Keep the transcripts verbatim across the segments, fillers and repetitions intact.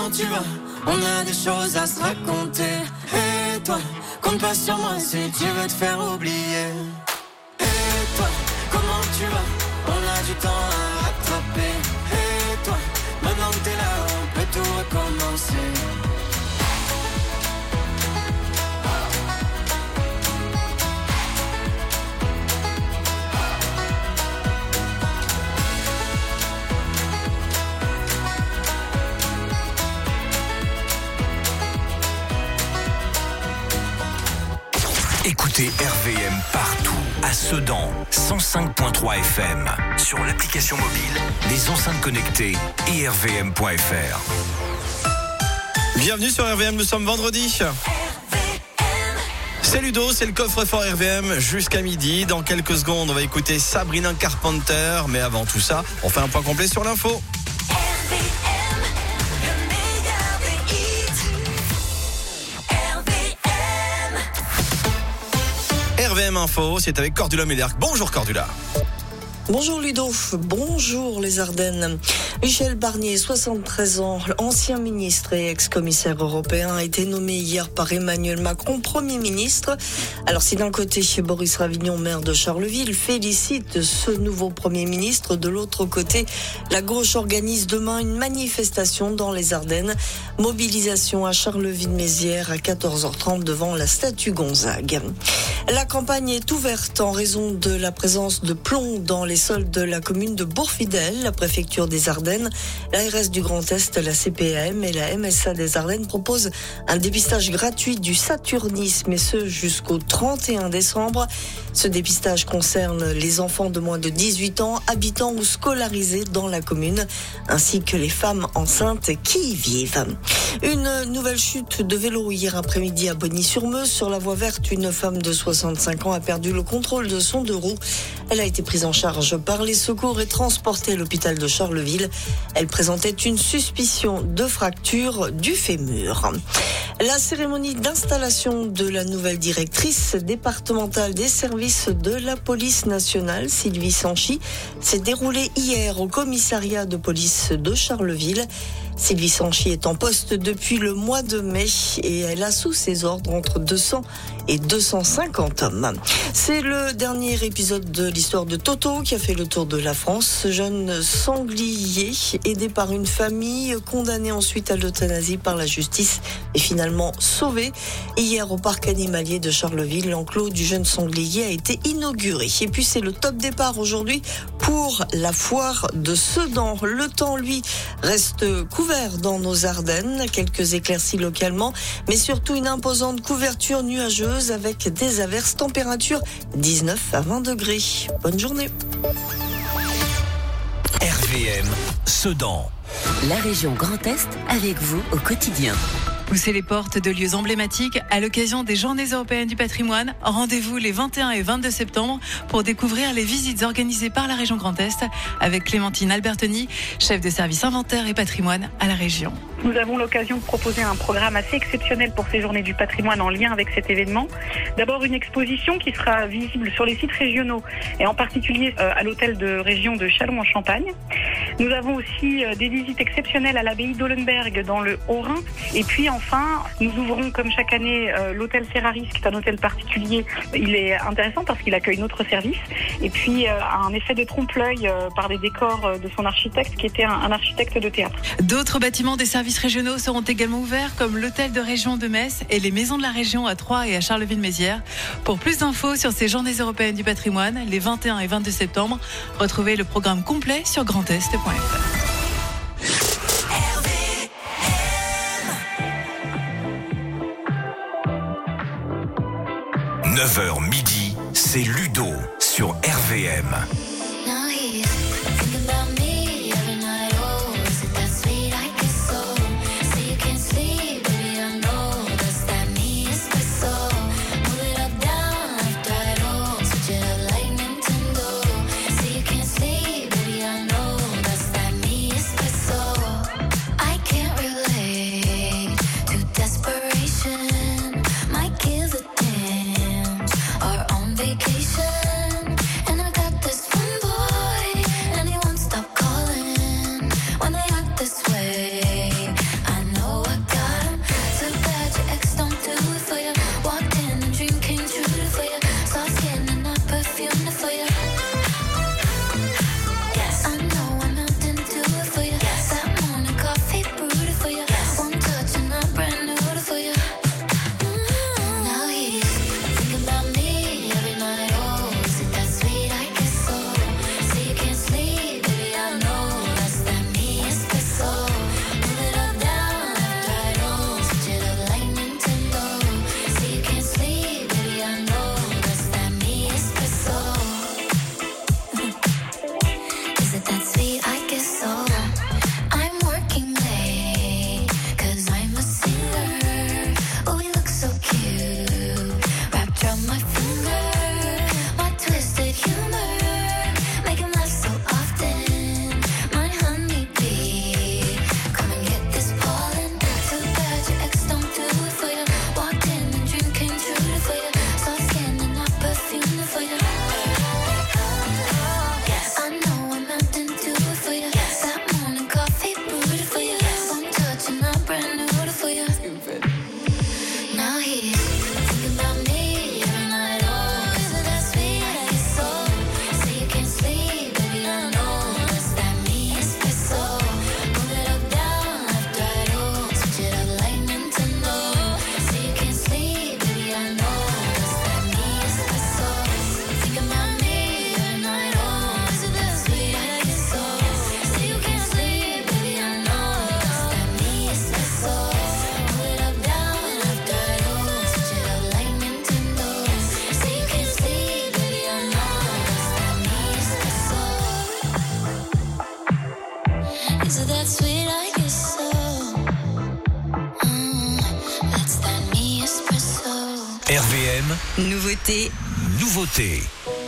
comment tu vas? On a des choses à se raconter. Et toi, compte pas sur moi si tu veux te faire oublier. Et toi, comment tu vas? On a du temps à rattraper. Et toi, maintenant que t'es là, on peut tout recommencer. Écoutez R V M partout, à Sedan, cent cinq virgule trois F M, sur l'application mobile, les enceintes connectées et R V M point F R. Bienvenue sur R V M, nous sommes vendredi. C'est Ludo, c'est le coffre-fort R V M jusqu'à midi. Dans quelques secondes, on va écouter Sabrina Carpenter. Mais avant tout ça, on fait un point complet sur l'info. R V M Info, c'est avec Cordula Mélerc. Bonjour Cordula. Bonjour Ludo, bonjour les Ardennes. Michel Barnier, soixante-treize ans, ancien ministre et ex-commissaire européen, a été nommé hier par Emmanuel Macron Premier ministre. Alors si d'un côté, Boris Ravignon, maire de Charleville, félicite ce nouveau Premier ministre, de l'autre côté, la gauche organise demain une manifestation dans les Ardennes. Mobilisation à Charleville-Mézières à quatorze heures trente devant la statue Gonzague. La campagne est ouverte en raison de la présence de plomb dans les sols de la commune de Bourg-Fidèle. La préfecture des Ardennes, l'A R S du Grand Est, la C P A M et la M S A des Ardennes proposent un dépistage gratuit du saturnisme, et ce jusqu'au trente et un décembre. Ce dépistage concerne les enfants de moins de dix-huit ans, habitant ou scolarisés dans la commune, ainsi que les femmes enceintes qui y vivent. Une nouvelle chute de vélo hier après-midi à Bonny-sur-Meuse. Sur la voie verte, une femme de soixante-cinq ans a perdu le contrôle de son deux roues. Elle a été prise en charge par les secours et transportée à l'hôpital de Charleville. Elle présentait une suspicion de fracture du fémur. La cérémonie d'installation de la nouvelle directrice départementale des services de la police nationale, Sylvie Sanchi, s'est déroulée hier au commissariat de police de Charleville. Sylvie Sanchi est en poste depuis le mois de mai et elle a sous ses ordres entre deux cents et deux cent cinquante hommes. C'est le dernier épisode de l'histoire de Toto qui a fait le tour de la France. Ce jeune sanglier, aidé par une famille, condamné ensuite à l'euthanasie par la justice, est finalement sauvé. Hier, au parc animalier de Charleville, l'enclos du jeune sanglier a été inauguré. Et puis c'est le top départ aujourd'hui pour la foire de Sedan. Le temps, lui, reste couvert dans nos Ardennes, quelques éclaircies localement, mais surtout une imposante couverture nuageuse avec des averses, température dix-neuf à vingt degrés. Bonne journée. R V M, Sedan. La région Grand Est avec vous au quotidien. Poussez les portes de lieux emblématiques à l'occasion des Journées européennes du patrimoine. Rendez-vous les vingt et un et vingt-deux septembre pour découvrir les visites organisées par la région Grand Est avec Clémentine Albertoni, chef de service inventaire et patrimoine à la région. Nous avons l'occasion de proposer un programme assez exceptionnel pour ces Journées du patrimoine en lien avec cet événement. D'abord une exposition qui sera visible sur les sites régionaux et en particulier à l'hôtel de région de Châlons-en-Champagne. Nous avons aussi des visites exceptionnelles à l'abbaye d'Olenberg dans le Haut-Rhin. Et puis enfin, nous ouvrons comme chaque année l'hôtel Ferraris, qui est un hôtel particulier. Il est intéressant parce qu'il accueille notre service. Et puis un effet de trompe-l'œil par des décors de son architecte qui était un architecte de théâtre. D'autres bâtiments des services régionaux seront également ouverts comme l'hôtel de région de Metz et les maisons de la région à Troyes et à Charleville-Mézières. Pour plus d'infos sur ces Journées européennes du patrimoine, les vingt et un et vingt-deux septembre, retrouvez le programme complet sur grandest point f r. neuf heures midi, c'est Ludo sur R V M. Vacation, and I got this R V M, Nouveauté. nouveauté.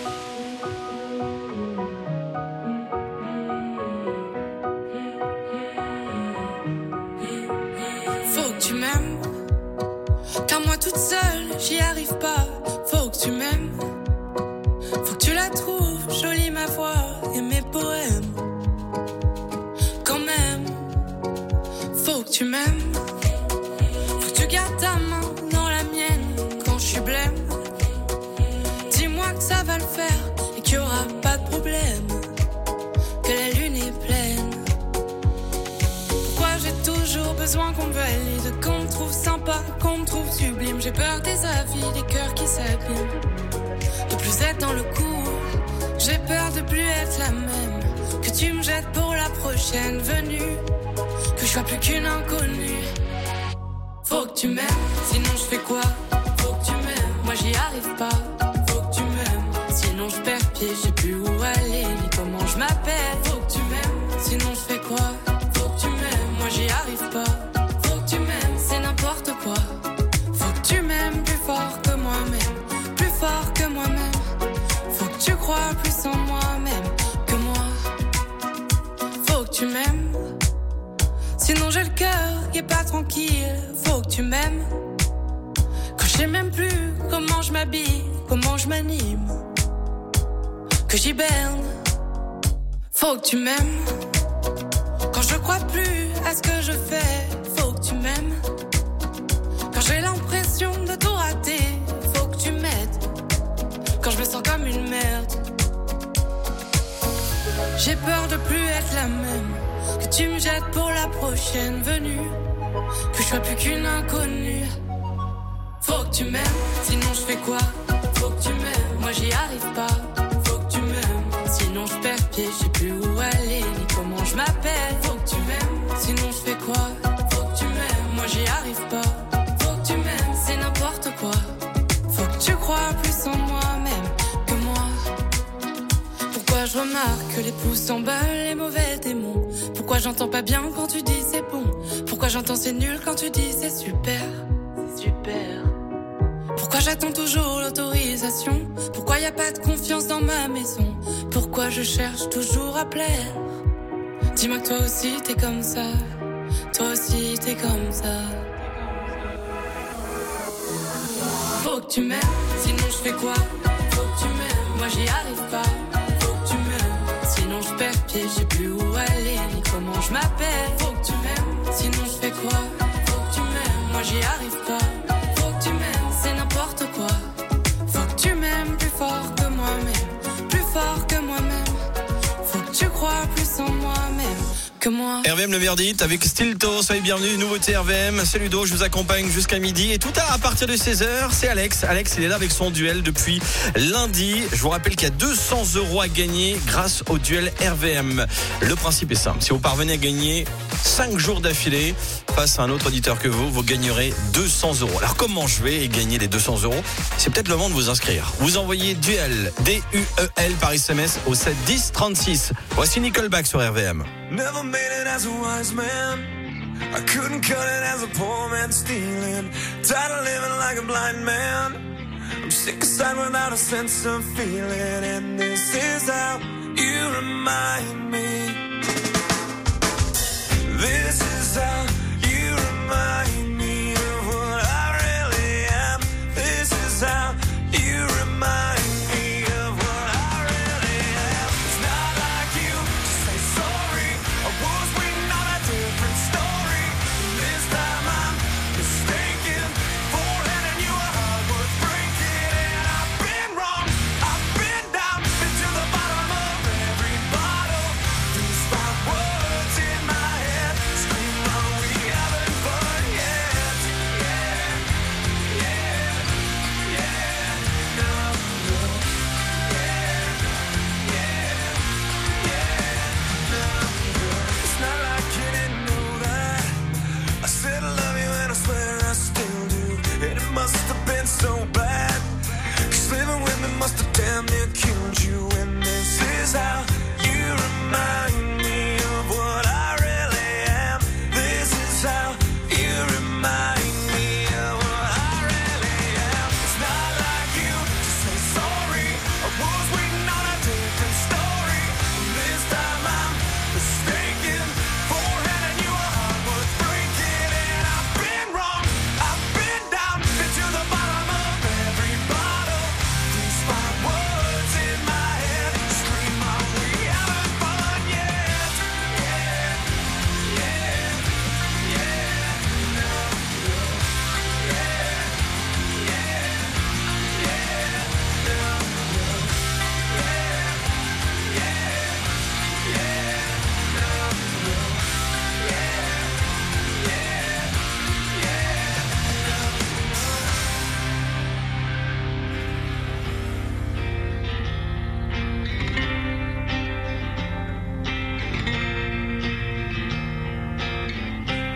Faut que tu m'aimes, car moi toute seule, j'y arrive pas. Faut que tu m'aimes, faut que tu la trouves jolie ma voix et mes poèmes. Quand même, faut que tu m'aimes, faut que tu gardes ta main dans la mienne quand je suis blême. Dis-moi que ça va le faire et qu'il y aura pas de problème, que la lune est pleine. Pourquoi j'ai toujours besoin qu'on me valide, qu'on me trouve sympa, qu'on me trouve sublime. J'ai peur des avis, des cœurs qui s'abîment, de plus être dans le coup. J'ai peur de plus être la même, que tu me jettes pour la prochaine venue, que je sois plus qu'une inconnue. Faut que tu m'aimes, sinon je fais quoi? Faut que tu m'aimes, moi j'y arrive pas. Faut que tu m'aimes, sinon je perds pied, je sais plus où aller, ni comment je m'appelle. Faut que tu m'aimes, sinon je fais quoi? Faut que tu m'aimes, moi j'y arrive pas. Faut que tu m'aimes, c'est n'importe quoi. Faut que tu m'aimes plus fort que moi-même, plus fort que moi-même. Faut que tu crois plus en moi-même que moi. Faut que tu m'aimes, sinon j'ai le cœur qui est pas tranquille. Faut que tu m'aimes, quand je sais même plus comment je m'habille, comment je m'anime, que j'hiberne. Faut que tu m'aimes, quand je crois plus à ce que je fais. Faut que tu m'aimes, quand j'ai l'impression de tout rater. Faut que tu m'aides, quand je me sens comme une merde. J'ai peur de plus être la même, que tu me jettes pour la prochaine venue, que je sois plus qu'une inconnue. Faut que tu m'aimes, sinon je fais quoi? Faut que tu m'aimes, moi j'y arrive pas. Faut que tu m'aimes, sinon je perds pied, je sais plus où aller, ni comment je m'appelle. Faut que tu m'aimes, sinon je fais quoi? Faut que tu m'aimes, moi j'y arrive pas. Faut que tu m'aimes, c'est n'importe quoi. Faut que tu crois plus en moi-même que moi. Pourquoi je remarque que les pouces s'emballent, les mauvais démons? Pourquoi j'entends pas bien quand tu dis c'est bon? Pourquoi j'entends c'est nul quand tu dis c'est super? C'est super. Pourquoi j'attends toujours l'autorisation? Pourquoi y a pas de confiance dans ma maison? Pourquoi je cherche toujours à plaire? Dis-moi que toi aussi t'es comme ça. Toi aussi t'es comme ça. Faut que tu m'aimes, sinon je fais quoi? Faut que tu m'aimes, moi j'y arrive pas. Faut que tu m'aimes, sinon je perds pied, je sais plus où aller, ni comment je m'appelle. Faut que tu m'aimes, sinon je fais quoi? Faut que tu m'aimes, moi j'y arrive pas. Faut que tu m'aimes, c'est n'importe quoi. Faut que tu m'aimes plus fort que moi-même, plus fort que moi-même. Faut que tu crois plus en moi-même que moi. R V M le verdict avec Stilto, soyez bienvenus, nouveauté R V M, c'est Ludo, je vous accompagne jusqu'à midi et tout à, à partir de seize heures, c'est Alex. Alex, il est là avec son duel depuis lundi. Je vous rappelle qu'il y a deux cents euros à gagner grâce au duel R V M. Le principe est simple, si vous parvenez à gagner cinq jours d'affilée face à un autre auditeur que vous, vous gagnerez deux cents euros. Alors comment je vais gagner les deux cents euros? C'est peut-être le moment de vous inscrire. Vous envoyez duel, D U E L par S M S au sept dix trente-six. Voici Nickelback sur R V M. Never made it as a wise man. I couldn't cut it as a poor man stealing. Tired of living like a blind man. I'm sick aside without a sense of feeling. And this is how you remind me. This is how you remind me of what I really am. This is how you remind me of what I really am. It's not like you to say sorry. I was waiting on a different story. This time I'm mistaken for letting you a heart worth breaking. And I've been wrong, I've been down, been to the bottom of every bottle. These five words in my head scream, are we having fun yet? Yeah, yeah, yeah, no, no, yeah, yeah, yeah, no, no. It's not like you didn't know that. I said I love you and I swear I still do. And it must have been so bad, 'cause living with me must have damn near killed you. And this is how you remind me of what I really am. This is how you remind me of what I really am. It's not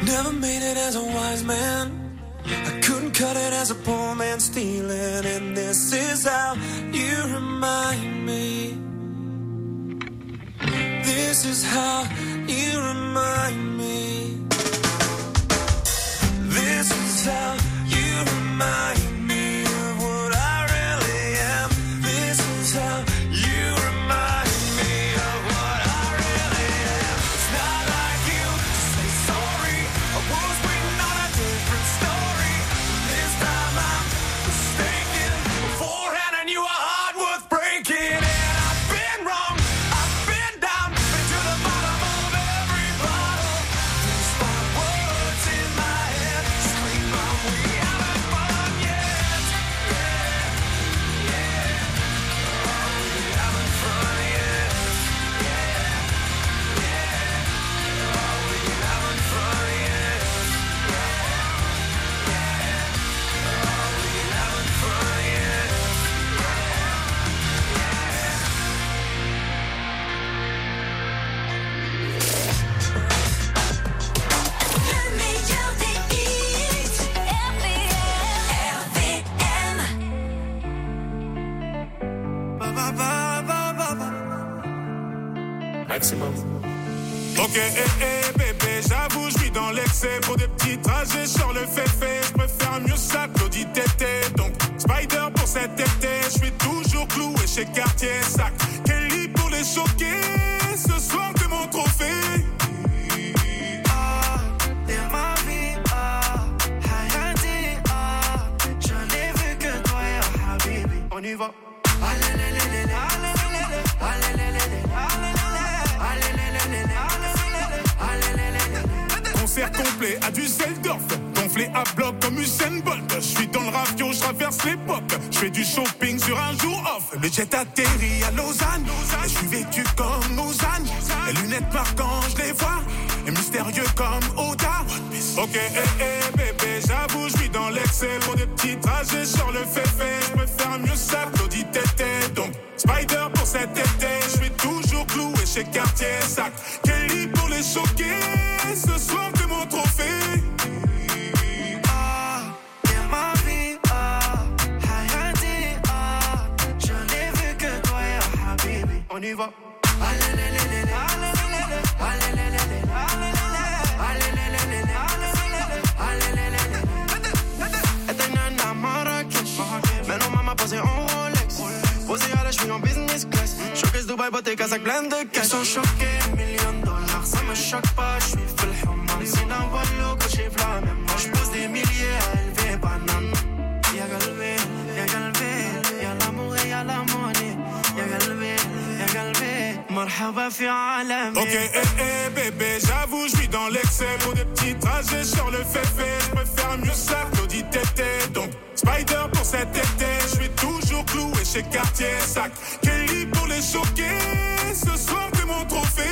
Never made it as a wise man. I couldn't cut it as a poor man stealing. And this is how you remind me. This is how you remind me. This is how you remind me of what I really am. This is how you remind me of what I really am. It's not like you to say sorry. I was waiting on a different story. This time I'm mistaken. Beforehand I knew a heart worth breaking. And I've been wrong. I've been down. Been to the bottom of every bottle. These five words in my head scream out, we haven't fun yet. Yeah, yeah. Oh, we haven't fun yet. Yeah, yeah. Oh, we haven't fun yet. Yeah, yeah. Oh, we haven't fun yet. Le meilleur des hits, R V M, R V M. Maximum. Ok, eh, eh, bébé, j'avoue, je vis dans l'excès. Pour des petits trajets, sur le fait-fait. Je préfère mieux ça que l'audit tété. Donc, Spider pour cet été. Je suis toujours cloué chez Cartier. Sac, Kelly pour les choquer. Ce soir, t'es mon trophée. Ah, t'es ma vie, ah, Hayati, ah, je n'ai vu que toi, ya Habibi. On y va. Allez, Concert complet à Düsseldorf. Gonflé à bloc comme Usain Bolt. Je suis dans le ravio, je traverse l'époque. Je fais du shopping sur un jour off. Le jet atterrit à Lausanne. Et je suis vêtu comme Lausanne. Les lunettes marquant, je les vois. Et mystérieux comme Oda. Ok, eh, eh, bébé, j'avoue, je vis dans l'excès. Pour des petits trajets sur le fait-fait. Je préfère mieux ça que l'audit tété. Donc, Spider pour cet été. Je suis toujours cloué chez Cartier. Sac, Kelly pour les choquer. Ce soir, t'es mon trophée. ah, t'es ma vie, ah, Hayati, ah, je n'ai vu que toi, ya Habibi. On y va. Elle est à Marrakech, maintenant maman posée en Rolex. Posée à la cheville en business class. Showcase Dubaï, beauté, Kazakh, plein de cash. Ils sont choqués, millions de dollars, ça me choque pas, je suis full human. C'est d'un wallo que j'ai v'là même. Moi je pose des milliers à élever banane. Y'a galvé, y'a galvé, y'a l'amour et y'a la monnaie. Y'a galvé, y'a galvé, marhaba fi alami. Ok, eh, eh, bébé, j'avoue, je vis dans l'excès. Pour des petits trajets sur le fait-fait. Je préfère mieux ça que l'audit tété. Donc, Spider pour cet été. Je suis toujours cloué chez Cartier. Sac, Kelly pour les choquer. Ce soir, t'es mon trophée.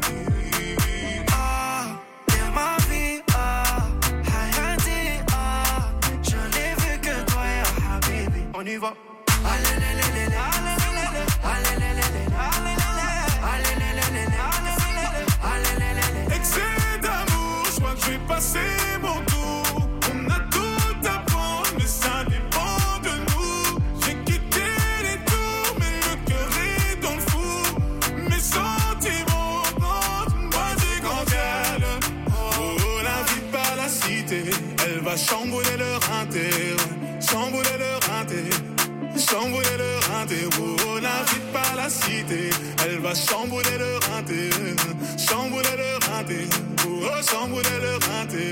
Ah, t'es ma vie, ah, Hayati, ah, je n'ai vu que toi, ya Habibi. On y va. Excès d'amour, je crois que je vais passer mon tour. On a tout à prendre, mais ça dépend de nous. J'ai quitté les tours, mais le cœur est dans le four. Mes sentiments prennent une moitié candelle. Oh, la vie par la cité, elle va chambouler leur inter. Chambouler leur inter. Chambouler leur inter. Oh, la vie par la cité, elle va chambouler leur inter. Chambouler leur inter. Oh, chambouler leur inter.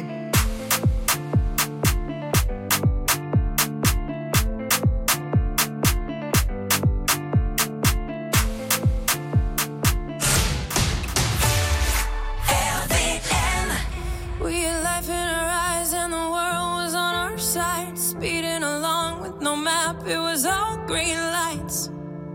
We had life in our eyes and the world was on our side. Speeding along with no map, it was all green lights.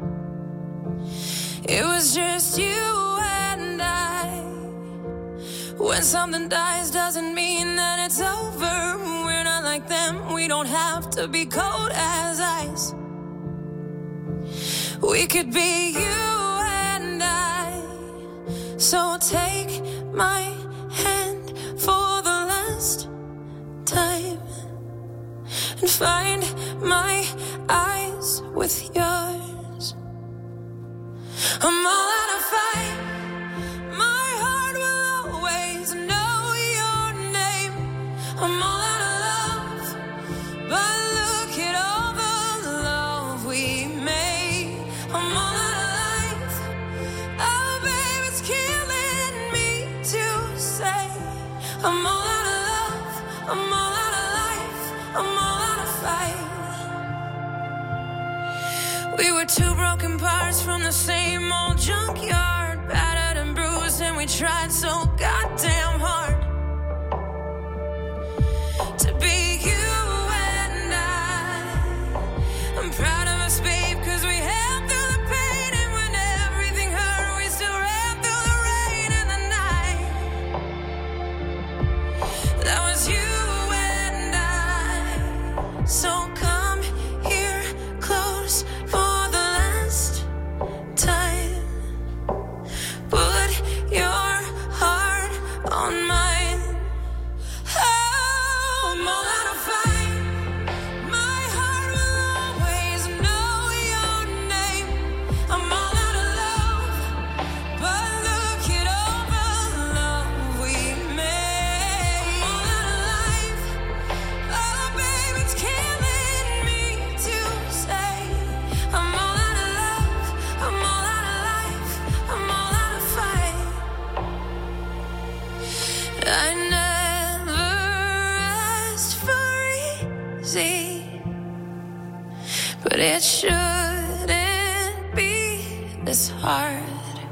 It was just you and I. When something dies doesn't mean that it's over. We're not like them, we don't have to be cold as ice. We could be you and I. So take my hand for find my eyes with yours. I'm all out of fight. My heart will always know your name. I'm all out of love, but look at all the love we made. I'm all out of life. Oh, babe, it's killing me to say. I'm all out of love. I'm all out of life. I'm all out of fight. We were two broken parts from the same old junkyard, battered and bruised, and we tried so goddamn hard to be you and I. I'm proud of us, babe, cause we held through the pain, and when everything hurt, we still ran through the rain and the night. That was you and I. So come here close for the last time. Put your heart on mine. Oh, I'm all out of fight. My heart will always know your name. I'm all out of love, but look at all the love we made. I'm all out of life. Oh, babe, it's killing me to say. I'm all out of love. I'm all out of life. I'm all out of fight. I never asked for easy, but it shouldn't be this hard.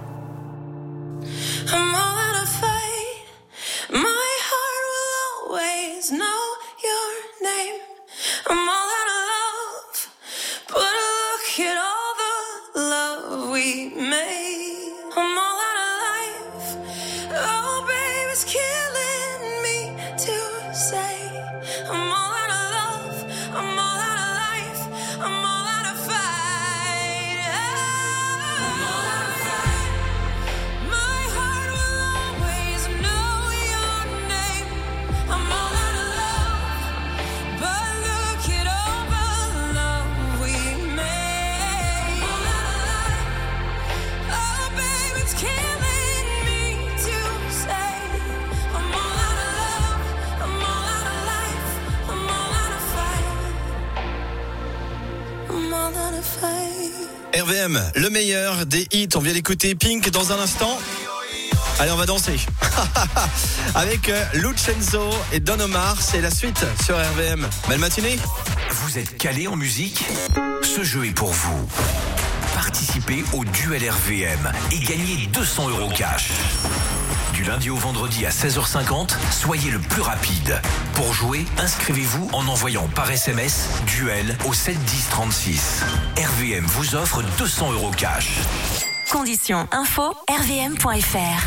I'm all out of fight. My heart will always know your name. I'm all out of love, but look at all the love we made. I'm all out of life. Oh, babe, it's killing me to say. I'm all out of love. I'm all out of life. I'm all out of fight. I'm all out of fight. My heart will always know your name. I'm all out of love, but look at all the love we made. I'm all out of life. Oh, babe, it's killing me to say. I'm all out of love. I'm all out of life. I'm all out of fight. I'm all out of fight. R V M, le meilleur des hits. On vient d'écouter Pink dans un instant. Allez, on va danser. Avec euh, Lucenzo et Don Omar, c'est la suite sur R V M. Belle matinée. Vous êtes calé en musique? Ce jeu est pour vous. Participez au duel R V M et gagnez deux cents euros cash. Du lundi au vendredi à seize heures cinquante, soyez le plus rapide. Pour jouer, inscrivez-vous en envoyant par S M S duel au sept dix trente-six. R V M vous offre deux cents euros cash. Conditions info r v m point f r.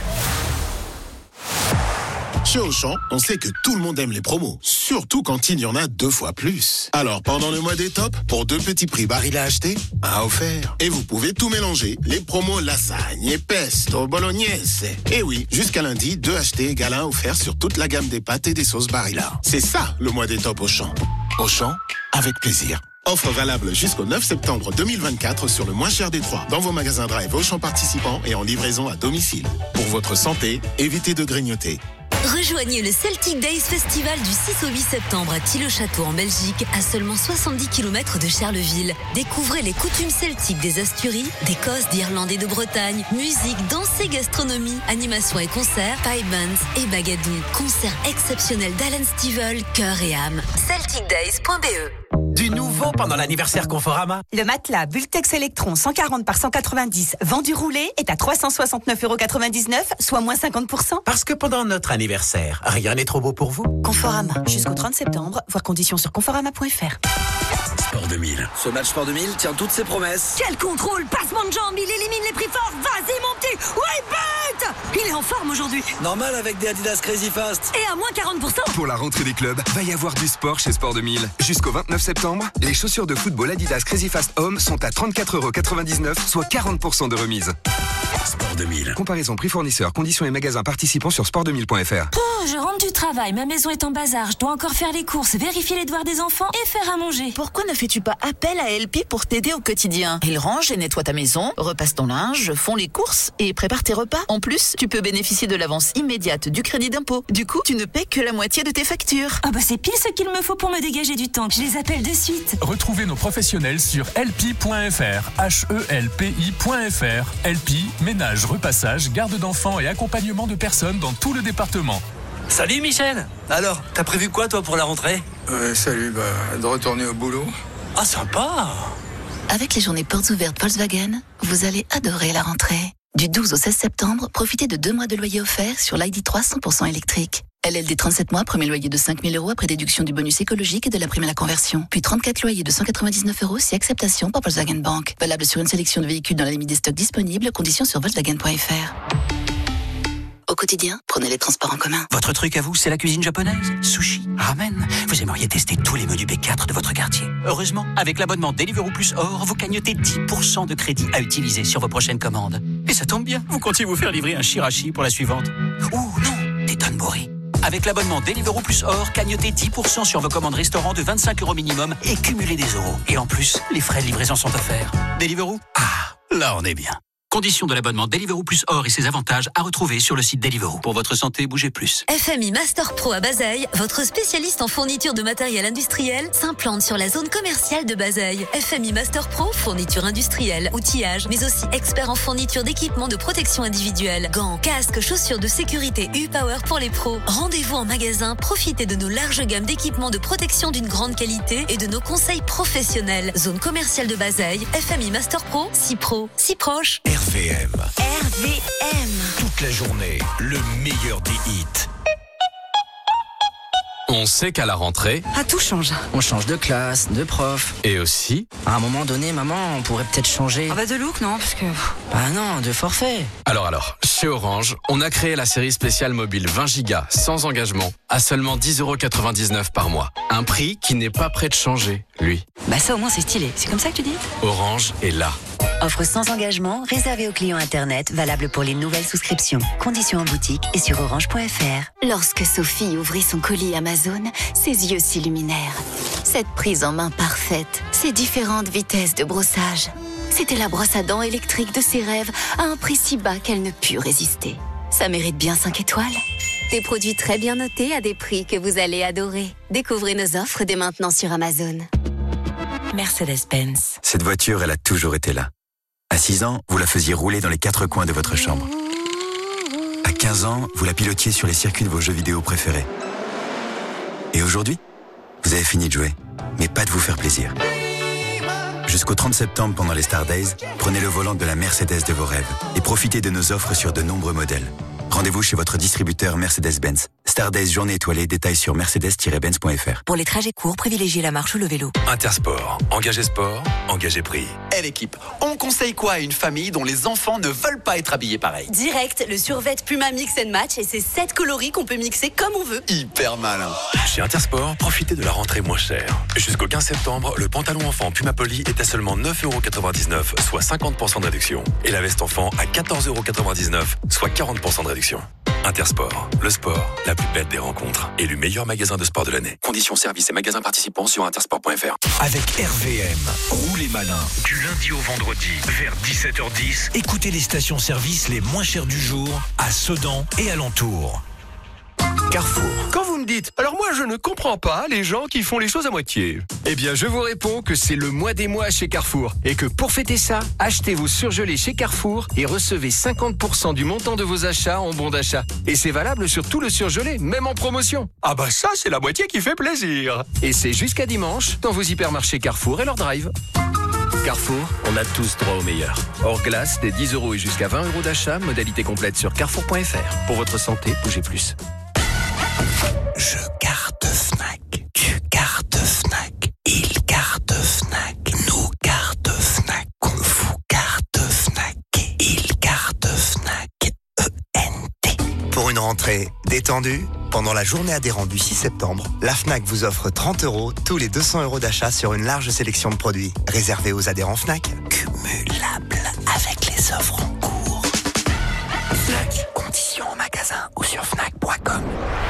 Chez Auchan, on sait que tout le monde aime les promos, surtout quand il y en a deux fois plus. Alors pendant le mois des tops, pour deux petits prix baril à acheter, un offert. Et vous pouvez tout mélanger, les promos lasagne et pesto, bolognaise. Et oui, jusqu'à lundi, deux achetés égale un offert sur toute la gamme des pâtes et des sauces Barilla. C'est ça le mois des tops Auchan. Auchan, avec plaisir. Offre valable jusqu'au neuf septembre deux mille vingt-quatre sur le moins cher des trois, dans vos magasins Drive Auchan participants et en livraison à domicile. Pour votre santé, évitez de grignoter. Rejoignez le Celtic Days Festival du six au huit septembre à Tille-le-Château en Belgique, à seulement soixante-dix kilomètres de Charleville. Découvrez les coutumes celtiques des Asturies, d'Écosse, d'Irlande et de Bretagne. Musique, danse et gastronomie, animation et concerts, pipe bands et bagadou. Concerts exceptionnels d'Alan Stivell, cœur et âme. celtic days point b e. Du nouveau pendant l'anniversaire Conforama. Le matelas Bultex Electron cent quarante par cent quatre-vingt-dix vendu roulé est à trois cent soixante-neuf euros quatre-vingt-dix-neuf, soit moins cinquante pour cent. Parce que pendant notre anniversaire, rien n'est trop beau pour vous. Conforama, jusqu'au trente septembre, voir conditions sur conforama point f r. Sport deux mille. Ce match Sport deux mille tient toutes ses promesses. Quel contrôle, passement de jambes, il élimine les prix forts. Vas-y mon petit Ouais, bête! Il est en forme aujourd'hui. Normal avec des Adidas Crazy Fast. Et à moins quarante pour cent. Pour la rentrée des clubs, va y avoir du sport chez Sport deux mille. Jusqu'au vingt-neuf septembre, les chaussures de football Adidas Crazy Fast Home sont à trente-quatre euros quatre-vingt-dix-neuf, soit quarante pour cent de remise. Sport deux mille. Comparaison prix fournisseur, conditions et magasins participants sur sport deux mille point f r. Oh, je rentre du travail, ma maison est en bazar, je dois encore faire les courses, vérifier les devoirs des enfants et faire à manger. Pourquoi ne fais-tu pas appel à L P pour t'aider au quotidien? Il range et nettoie ta maison, repasse ton linge, font les courses et prépare tes repas. En plus, tu peux bénéficier de l'avance immédiate du crédit d'impôt. Du coup, tu ne paies que la moitié de tes factures. Ah bah c'est pile ce qu'il me faut pour me dégager du temps. Je les appelle de suite. Retrouvez nos professionnels sur L P point F R, H E L P I point F R. L P, ménage, repassage, garde d'enfants et accompagnement de personnes dans tout le département. Salut Michel. Alors, t'as prévu quoi toi pour la rentrée? Euh, salut, bah, de retourner au boulot. Ah, sympa. Avec les journées portes ouvertes Volkswagen, vous allez adorer la rentrée. Du douze au seize septembre, profitez de deux mois de loyer offert sur l'I D trois cent pour cent électrique. L L D trente-sept mois, premier loyer de cinq mille euros après déduction du bonus écologique et de la prime à la conversion. Puis trente-quatre loyers de cent quatre-vingt-dix-neuf euros si acceptation par Volkswagen Bank. Valable sur une sélection de véhicules dans la limite des stocks disponibles, conditions sur volkswagen point f r. Au quotidien, prenez les transports en commun. Votre truc à vous, c'est la cuisine japonaise? Sushi, ramen. Vous aimeriez tester tous les menus B quatre de votre quartier. Heureusement, avec l'abonnement Deliveroo Plus Or, vous cagnotez dix pour cent de crédit à utiliser sur vos prochaines commandes. Et ça tombe bien, vous comptiez vous faire livrer un shirashi pour la suivante. Ouh non, des tonbori. Avec l'abonnement Deliveroo Plus Or, cagnotez dix pour cent sur vos commandes restaurants de vingt-cinq euros minimum et cumulez des euros. Et en plus, les frais de livraison sont offerts. Deliveroo? Ah, là on est bien. Conditions de l'abonnement Deliveroo Plus Or et ses avantages à retrouver sur le site Deliveroo. Pour votre santé, bougez plus. F M I Master Pro à Bazeilles, votre spécialiste en fourniture de matériel industriel, s'implante sur la zone commerciale de Bazeilles. F M I Master Pro, fourniture industrielle, outillage, mais aussi expert en fourniture d'équipements de protection individuelle, gants, casques, chaussures de sécurité U-Power pour les pros. Rendez-vous en magasin, profitez de nos larges gammes d'équipements de protection d'une grande qualité et de nos conseils professionnels. Zone commerciale de Bazeilles, F M I Master Pro, si pro, si proche. R V M. R V M. Toute la journée, le meilleur des hits. On sait qu'à la rentrée, ah, tout change. On change de classe, de prof. Et aussi, à un moment donné, maman, on pourrait peut-être changer. Ah bah de look, non, parce que... Bah non, de forfait. Alors alors, chez Orange, on a créé la série spéciale mobile vingt gigas sans engagement à seulement dix euros quatre-vingt-dix-neuf par mois. Un prix qui n'est pas prêt de changer, lui. Bah ça au moins c'est stylé, c'est comme ça que tu dis? Orange est là. Offre sans engagement, réservée aux clients Internet, valable pour les nouvelles souscriptions. Conditions en boutique et sur orange point f r. Lorsque Sophie ouvrit son colis Amazon, ses yeux s'illuminèrent. Cette prise en main parfaite, ces différentes vitesses de brossage. C'était la brosse à dents électrique de ses rêves à un prix si bas qu'elle ne put résister. Ça mérite bien cinq étoiles. Des produits très bien notés à des prix que vous allez adorer. Découvrez nos offres dès maintenant sur Amazon. Mercedes-Benz. Cette voiture, elle a toujours été là. À six ans, vous la faisiez rouler dans les quatre coins de votre chambre. À quinze ans, vous la pilotiez sur les circuits de vos jeux vidéo préférés. Et aujourd'hui, vous avez fini de jouer, mais pas de vous faire plaisir. Jusqu'au trente septembre, pendant les Star Days, prenez le volant de la Mercedes de vos rêves et profitez de nos offres sur de nombreux modèles. Rendez-vous chez votre distributeur Mercedes-Benz. Star Days journée étoilée, détails sur mercedes tiret benz point f r. Pour les trajets courts, privilégiez la marche ou le vélo. Intersport. Engagez sport, engagez prix. Eh l'équipe, on conseille quoi à une famille dont les enfants ne veulent pas être habillés pareil? Direct, le survêt Puma Mix and Match et ses sept coloris qu'on peut mixer comme on veut. Hyper malin. Chez Intersport, profitez de la rentrée moins chère. Jusqu'au quinze septembre, le pantalon enfant Puma Poly est à seulement neuf euros quatre-vingt-dix-neuf, soit cinquante pour cent de réduction. Et la veste enfant à quatorze euros quatre-vingt-dix-neuf, soit quarante pour cent de réduction. Intersport, le sport, la plus belle des rencontres. Élu meilleur magasin de sport de l'année. Conditions services et magasins participants sur intersport point f r. Avec R V M, roulez malin. Du lundi au vendredi, vers dix-sept heures dix, écoutez les stations-service les moins chères du jour à Sedan et alentours. Carrefour. Quand vous me dites, alors moi je ne comprends pas les gens qui font les choses à moitié. Eh bien je vous réponds que c'est le mois des mois chez Carrefour. Et que pour fêter ça, achetez vos surgelés chez Carrefour et recevez cinquante pour cent du montant de vos achats en bon d'achat. Et c'est valable sur tout le surgelé, même en promotion. Ah bah ça c'est la moitié qui fait plaisir. Et c'est jusqu'à dimanche dans vos hypermarchés Carrefour et leur drive. Carrefour, on a tous droit au meilleur. Hors glace, des dix euros et jusqu'à vingt euros d'achat, modalité complète sur carrefour point f r. Pour votre santé, bougez plus. Je garde Fnac. Tu gardes Fnac. Il garde Fnac. Nous garde Fnac. On vous garde Fnac. Il garde Fnac. une rentrée détendue, pendant la journée adhérente du six septembre, la Fnac vous offre trente euros tous les deux cents euros d'achat sur une large sélection de produits. Réservés aux adhérents Fnac. Cumulable avec les offres en cours. Fnac, conditions en magasin ou sur fnac point com.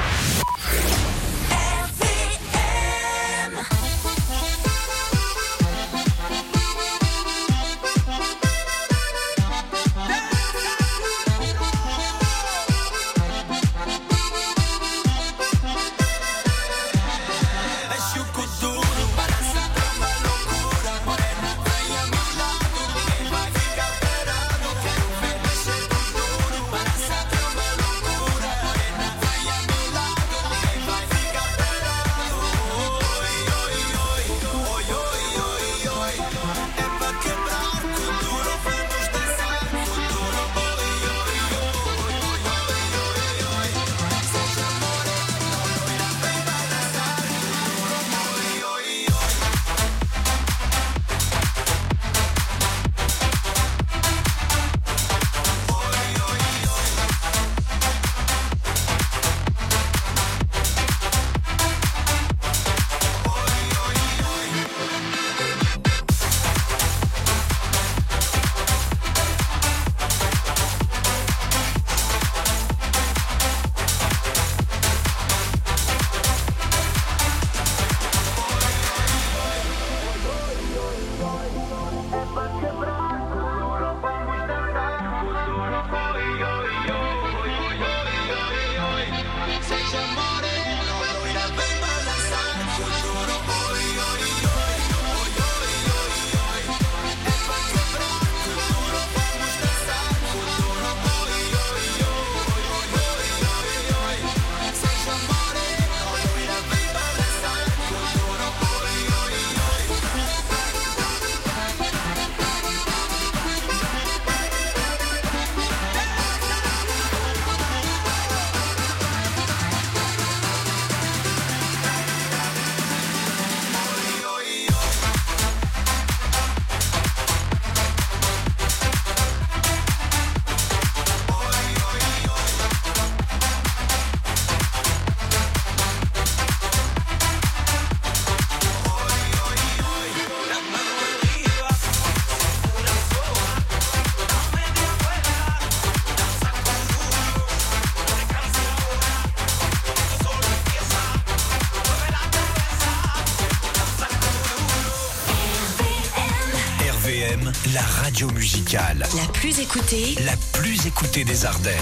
La radio musicale. La plus écoutée. La plus écoutée des Ardennes.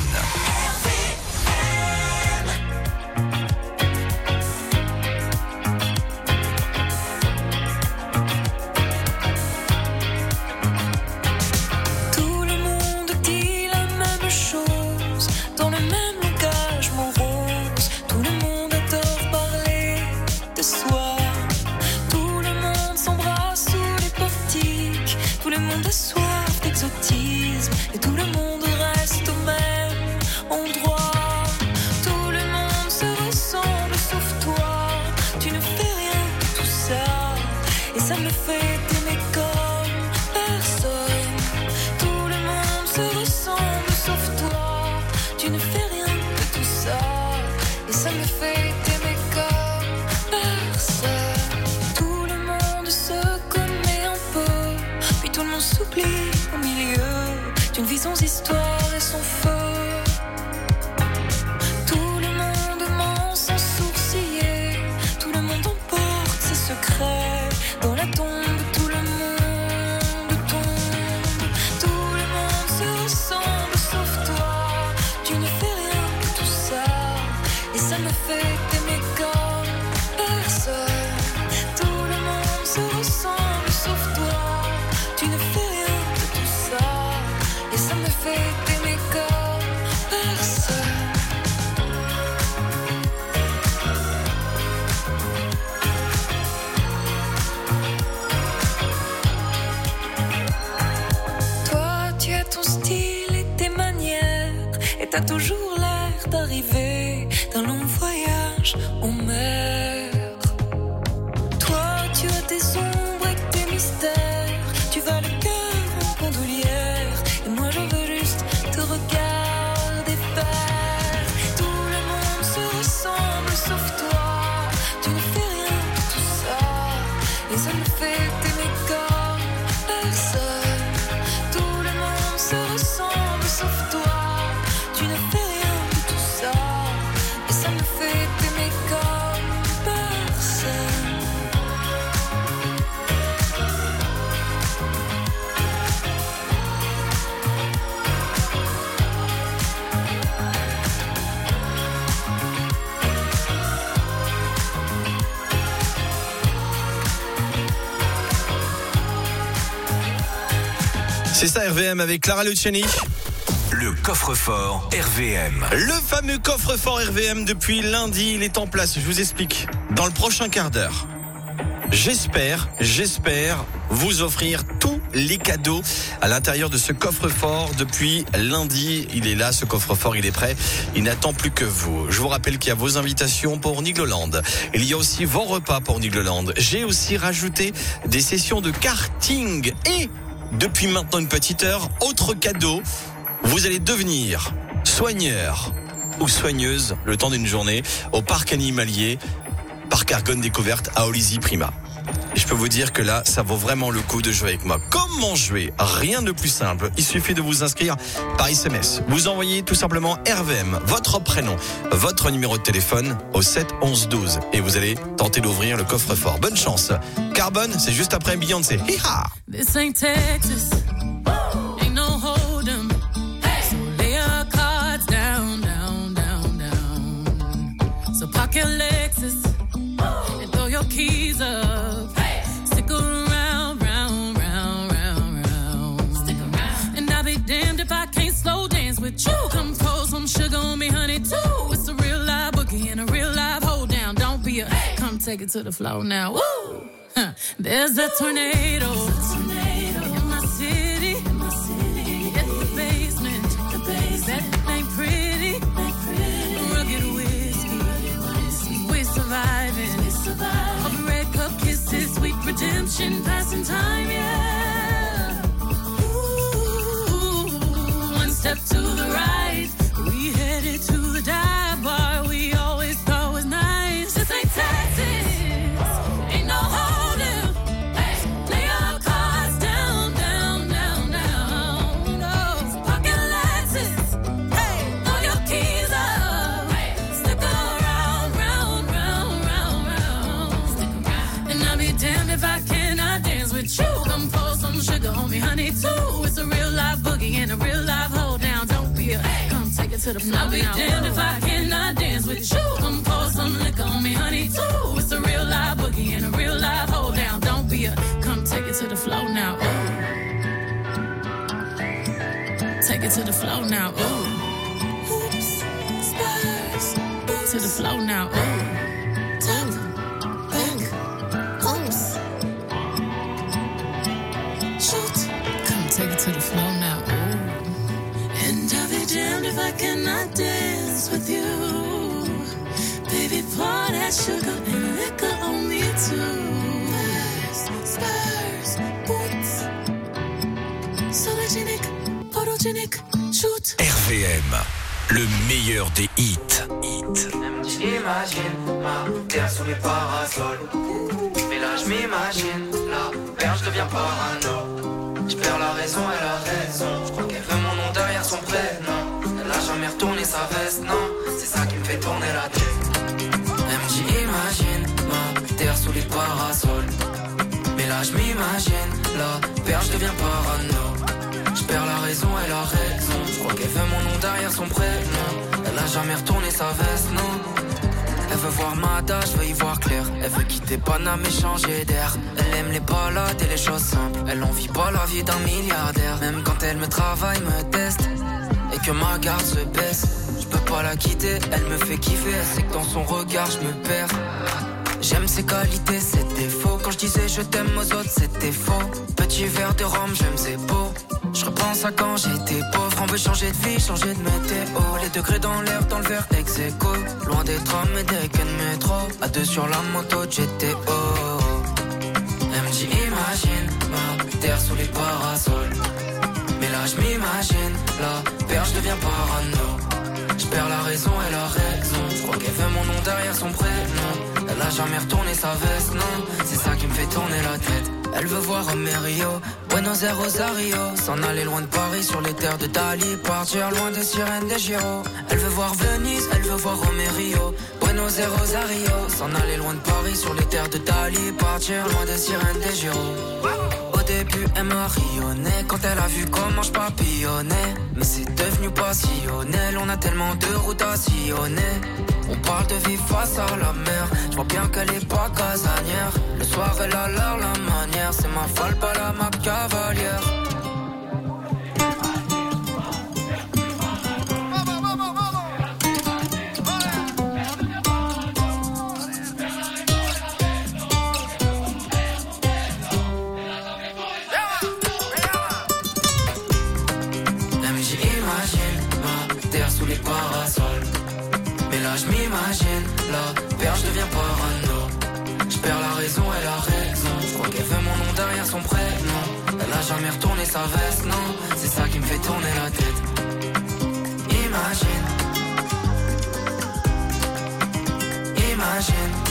Tout le monde dit la même chose, dans le même langage morose. Tout le monde adore parler de soi. Tout le monde s'embrasse sous les portiques. Tout le monde a soif d'exotisme et tout le monde reste au même endroit. Tout le monde se ressemble sauf toi. Tu ne fais rien de tout ça et ça me fait t'aimer comme personne. Tout le monde se ressemble sauf toi. Tu ne fais rien de tout ça et ça me fait t'aimer comme personne. Tout le monde se connaît un peu, puis tout le monde s'oublie au milieu d'une vie sans histoire et sans feu. Tout le monde ment sans sourciller, tout le monde emporte ses secrets. Dans la tombe, tout le monde tombe. Tout le monde se ressemble sauf toi. Tu ne fais rien de tout ça et ça me fait t'aimer comme personne. Tout le monde se ressemble sauf toi. Tu ne fais rien de tout ça et ça me fait t'aimer comme personne. Toi, tu as ton style et tes manières et t'as toujours l'air d'arriver d'un long voyage en mer. Toi, tu as tes ombres et tes mystères. Tu vas le cœur en bandoulière et moi je veux juste te regarder faire. et ça me fait t'aimer comme personne. Tout le monde se ressemble sauf toi. Tu ne fais rien de tout ça et ça me fait t'aimer comme personne. C'est ça R V M avec Clara Luciani. Le coffre-fort R V M. Le fameux coffre-fort R V M depuis lundi, il est en place. Je vous explique. Dans le prochain quart d'heure, j'espère, j'espère vous offrir tous les cadeaux à l'intérieur de ce coffre-fort depuis lundi. Il est là, ce coffre-fort, il est prêt. Il n'attend plus que vous. Je vous rappelle qu'il y a vos invitations pour Nigloland. Il y a aussi vos repas pour Nigloland. J'ai aussi rajouté des sessions de karting et depuis maintenant une petite heure, autre cadeau, vous allez devenir soigneur ou soigneuse le temps d'une journée au parc animalier, parc Argonne Découverte à Olizy Prima. Et je peux vous dire que là, ça vaut vraiment le coup de jouer avec moi. Comment jouer? Rien de plus simple. Il suffit de vous inscrire par S M S. Vous envoyez tout simplement R V M, votre prénom, votre numéro de téléphone au sept onze douze et vous allez tenter d'ouvrir le coffre-fort. Bonne chance. Carbone, c'est juste après Beyoncé. Hi-ha! This ain't Texas. Ain't no hold'em. So lay your cards down, down, down, down. So park your Lexus and throw your keys up. Stick around, round, round, round, round. Stick around. And I'll be damned if I can't slow dance with you. Come pour some sugar on me, honey, too. It's a real live boogie and a real live hold down. Don't be a, come take it to the floor now. Woo! Huh. There's a tornado. In my city, in my city, at the basement, the basement. That ain't pretty, ain't pretty. Rugged whiskey, whiskey. We're surviving, we're surviving. Of red cup kisses, sweet redemption, passing time, yeah. Ooh, one step to the right, we headed to the dive bar we always thought was nice. This ain't Texas, ain't no hope. Sugar on me, honey, too. It's a real live boogie and a real live hold down. Don't be a, come take it to the floor. I'll be damned if I cannot dance with you. Come pour some liquor on me, honey, too. It's a real live boogie and a real live hold down. Don't be a, come take it to the floor now. Ooh. Take it to the floor now. Ooh. Oops, Spurs. To the floor now. Ooh. Top. Take it to the floor now, ooh. And I'll be damned if I cannot dance with you. Baby, pour that sugar and liquor on me too. Spurs, Spurs, boots. Sologenic, photogenic, shoot. R V M, le meilleur des hits. Hit. J'imagine ma terre sous les parasols. Mais là je m'imagine, la perche devient parano. Je perds la raison, elle a raison. Je crois qu'elle veut mon nom derrière son prénom. Elle a jamais retourné sa veste, non. C'est ça qui me fait tourner la tête. Elle me dit imagine ma terre sous les parasols. Mais là je m'imagine, la perche devient parano. Je perds la raison, elle a raison. Je crois qu'elle veut mon nom derrière son prénom. Elle a jamais retourné sa veste, non. Elle veut voir ma tâche, je veux y voir clair. Elle veut quitter Paname et changer d'air. Elle aime les balades et les choses simples. Elle en vit pas la vie d'un milliardaire. Même quand elle me travaille, me teste et que ma garde se baisse, je peux pas la quitter, elle me fait kiffer. Elle sait que dans son regard je me perds. J'aime ses qualités, ses défauts. Quand je disais je t'aime aux autres, c'était faux. Petit verre de rhum, j'aime ses beaux. Je repense à quand j'étais pauvre. On veut changer de vie, changer de météo. Les degrés dans l'air, dans le verre ex aequo. Loin des trams et des quais de métro. À deux sur la moto de G T O. Elle me dit imagine ma terre sous les parasols. Mais là je m'imagine, la perche devient parano. Je perds la raison, elle a raison. Je crois qu'elle veut mon nom derrière son prénom. Elle a jamais retourné sa veste, non. C'est ça qui me fait tourner la tête. Elle veut voir Amerio, Buenos Aires, Rosario. S'en aller loin de Paris sur les terres de Dali. Partir loin des sirènes des Giro. Elle veut voir Venise, elle veut voir Amerio, Buenos Aires, Rosario. S'en aller loin de Paris sur les terres de Dali. Partir loin des sirènes des Giro. Au début elle m'a rayonné quand elle a vu comment je papillonnais. Mais c'est devenu passionnel, on a tellement de routes à sillonner. On parle de vie face à la mer, je vois bien qu'elle est pas casanière. Le soir elle a l'air la manière, c'est ma folle pas la ma cavalière. Je m'imagine, la perche devient parano. Je perds la raison, elle a raison. Je crois qu'elle veut mon nom derrière son prénom. Elle a jamais retourné sa veste, non. C'est ça qui me fait tourner la tête. Imagine. Imagine.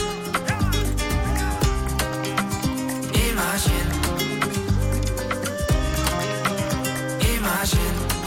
Imagine. Imagine.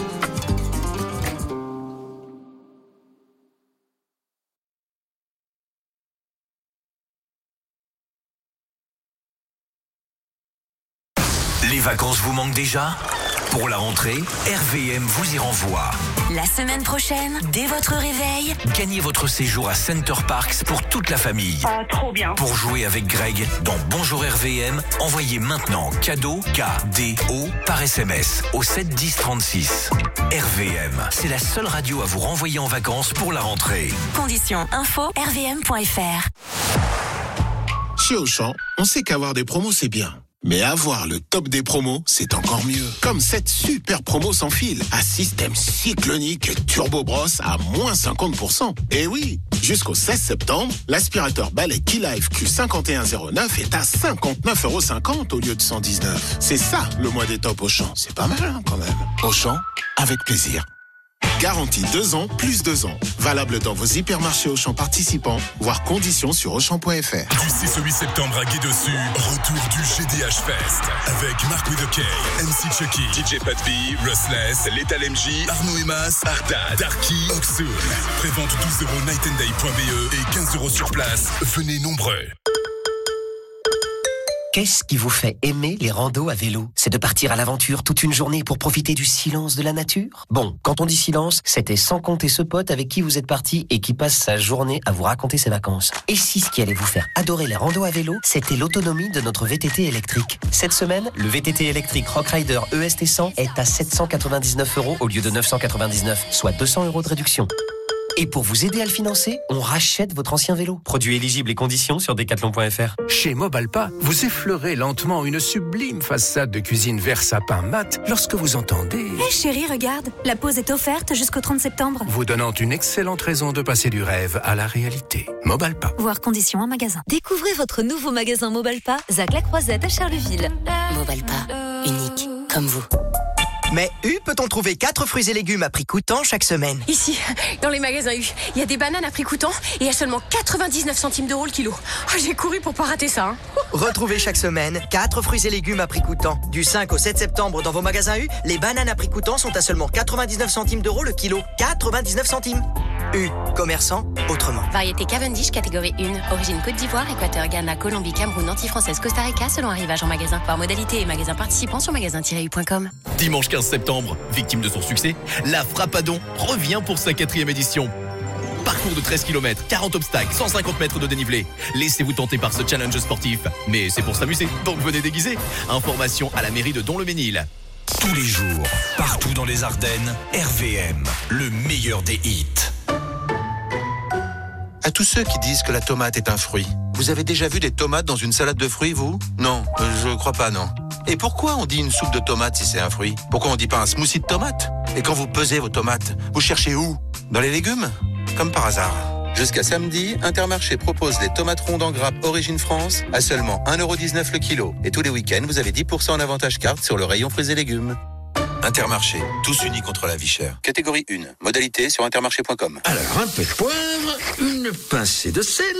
Les vacances vous manquent déjà? Pour la rentrée, R V M vous y renvoie. La semaine prochaine, dès votre réveil, gagnez votre séjour à Center Parcs pour toute la famille. Ah, trop bien. Pour jouer avec Greg dans Bonjour R V M, envoyez maintenant cadeau K D O par S M S au sept dix trente-six. R V M, c'est la seule radio à vous renvoyer en vacances pour la rentrée. Conditions info r v m point f r. Chez Auchan, on sait qu'avoir des promos c'est bien. Mais avoir le top des promos, c'est encore mieux. Comme cette super promo sans fil, à système cyclonique Turbo Brosse à moins cinquante pour cent. Et oui, jusqu'au seize septembre, l'aspirateur balai Keylife Q cinq un zéro neuf est à cinquante-neuf euros cinquante au lieu de cent dix-neuf. C'est ça, le mois des tops Auchan. C'est pas mal, hein, quand même. Auchan, avec plaisir. Garantie deux ans, plus deux ans. Valable dans vos hypermarchés Auchan participants, voire conditions sur Auchan point f r. Du six au huit septembre à Guédossu, retour du G D H Fest. Avec Mark with a K, M C Chucky, D J Pat B, Rustless, Lethal M J, Arnaud Emas, Arda, Darky, Oxoon. Prévente douze euros night and day point b e et quinze euros sur place. Venez nombreux. Qu'est-ce qui vous fait aimer les randos à vélo? C'est de partir à l'aventure toute une journée pour profiter du silence de la nature? Bon, quand on dit silence, c'était sans compter ce pote avec qui vous êtes parti et qui passe sa journée à vous raconter ses vacances. Et si ce qui allait vous faire adorer les randos à vélo, c'était l'autonomie de notre V T T électrique. Cette semaine, le V T T électrique Rockrider E S T cent est à sept cent quatre-vingt-dix-neuf euros au lieu de neuf cent quatre-vingt-dix-neuf, soit deux cents euros de réduction. Et pour vous aider à le financer, on rachète votre ancien vélo. Produit éligible et conditions sur decathlon point f r. Chez Mobalpa, vous effleurez lentement une sublime façade de cuisine vert sapin mat lorsque vous entendez... Hé hey chérie, regarde, la pause est offerte jusqu'au trente septembre. Vous donnant une excellente raison de passer du rêve à la réalité. Mobalpa. Voir conditions en magasin. Découvrez votre nouveau magasin Mobalpa, Zac la Croisette à Charleville. Mobalpa, unique comme vous. Mais U peut-on trouver quatre fruits et légumes à prix coûtant chaque semaine? Ici, dans les magasins U, il y a des bananes à prix coûtant et à seulement quatre-vingt-dix-neuf centimes d'euros le kilo. Oh, j'ai couru pour pas rater ça. Hein. Retrouvez chaque semaine quatre fruits et légumes à prix coûtant. Du cinq au sept septembre dans vos magasins U, les bananes à prix coûtant sont à seulement quatre-vingt-dix-neuf centimes d'euros le kilo. quatre-vingt-dix-neuf centimes. U, commerçant autrement. Variété Cavendish catégorie un, origine Côte d'Ivoire, Équateur, Ghana, Colombie, Cameroun, Antilles-Française, Costa Rica, selon arrivage en magasin. Par modalité et magasin participant sur magasin tiret u point com. Dimanche quinze septembre, victime de son succès, la Frappadon revient pour sa quatrième édition. Parcours de treize kilomètres, quarante obstacles, cent cinquante mètres de dénivelé. Laissez-vous tenter par ce challenge sportif. Mais c'est pour s'amuser, donc venez déguiser. Information à la mairie de Don-le-Ménil. Tous les jours, partout dans les Ardennes, R V M, le meilleur des hits. À tous ceux qui disent que la tomate est un fruit, vous avez déjà vu des tomates dans une salade de fruits, vous? Non, euh, je crois pas, non. Et pourquoi on dit une soupe de tomates si c'est un fruit? Pourquoi on dit pas un smoothie de tomates? Et quand vous pesez vos tomates, vous cherchez où? Dans les légumes? Comme par hasard. Jusqu'à samedi, Intermarché propose les tomates rondes en grappe Origine France à seulement un euro dix-neuf le kilo. Et tous les week-ends, vous avez dix pour cent en avantage carte sur le rayon fruits et légumes. Intermarché, tous unis contre la vie chère. Catégorie un, modalité sur intermarché point com. Alors, un peu de poivre, une pincée de sel